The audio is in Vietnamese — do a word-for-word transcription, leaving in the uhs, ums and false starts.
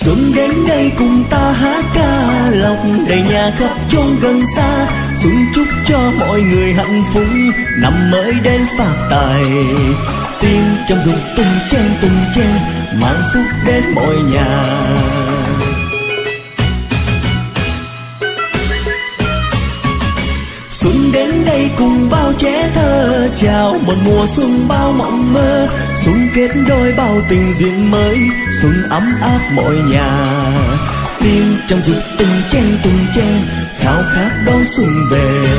Xuân đến đây cùng ta hát ca lộc, đầy nhà khắp chốn gần xa. Xuân chúc cho mọi người hạnh phúc, năm mới đến phát tài. Tiếng trong rụng tung chen tung chen, mang phúc đến mọi nhà. Xuân đến đây cùng bao trẻ thơ, chào một mùa xuân bao mộng mơ. Xuân kết đôi bao tình duyên mới, xuân ấm áp mọi nhà. Tiếng trong rụng tung chen tung chen, khao khát đón xuân về.